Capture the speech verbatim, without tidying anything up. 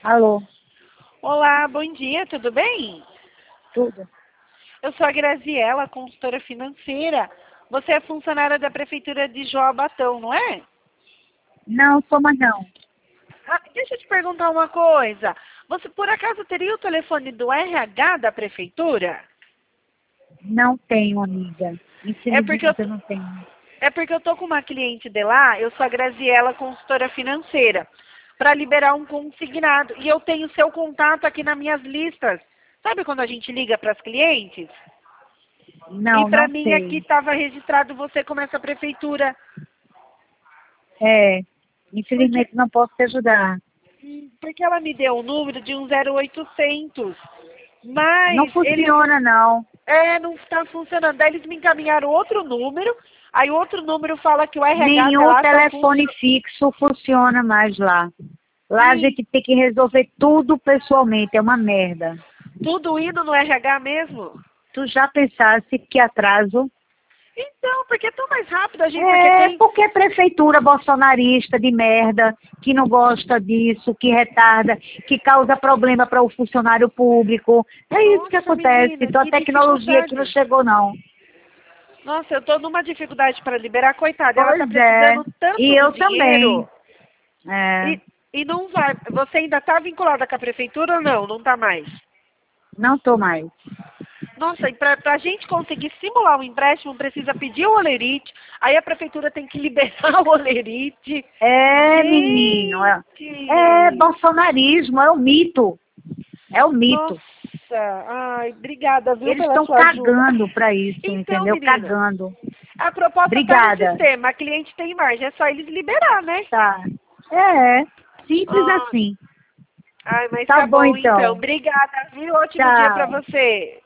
Alô, Olá, bom dia, tudo bem? tudo? Eu sou a Graziela, consultora financeira. Você é funcionária da Prefeitura de Joabatão, não é? Não, sou mais não. Ah, deixa eu te perguntar uma coisa. Você por acaso teria o telefone do R H da Prefeitura? Não tenho, amiga. É porque eu, Infelizmente eu t- não tenho. é porque eu tô com uma cliente de lá, eu sou a Graziela, consultora financeira, para liberar um consignado. E eu tenho seu contato aqui nas minhas listas. Sabe quando a gente liga para as clientes? E Não, para não mim aqui sei. estava registrado você como essa prefeitura. É, Porque, infelizmente não posso te ajudar. porque ela me deu o número de um zero oitocentos. Não Mas eles não. funciona, não. É, não está funcionando. Daí eles me encaminharam outro número. Aí o outro número fala que o R H Nenhum dela está telefone funcionando. fixo funciona mais lá. Lá a gente tem que resolver tudo pessoalmente, é uma merda. Tudo indo no R H mesmo? Tu já pensasse que atraso? Então, porque é tão mais rápido a gente, porque É, tem. porque prefeitura bolsonarista de merda, que não gosta disso, que retarda, que causa problema para o funcionário público. É isso que Nossa, acontece. menina, Então a que tecnologia aqui não dificuldade. chegou, não. Nossa, eu tô numa dificuldade para liberar, coitada. Ela tá Pois é. precisando E tanto do eu também. dinheiro. É, E, e não vai. Você ainda está vinculada com a prefeitura ou não? Não está mais? não tô mais. Nossa, e para a gente conseguir simular um empréstimo, precisa pedir o olerite, aí a prefeitura tem que liberar o olerite. É, menino. É, é Gente! bolsonarismo, é o mito. É o Nossa! mito. Ai, obrigada, viu, Eles pela estão sua ajuda. cagando para isso, Então, entendeu? menina, Cagando. a proposta está no Obrigada. sistema, a cliente tem margem, é só eles liberar, né? Tá. É, simples Ah, assim. ai, mas Tá tá bom bom então. então. Obrigada, viu? Ótimo dia para Tchau. você.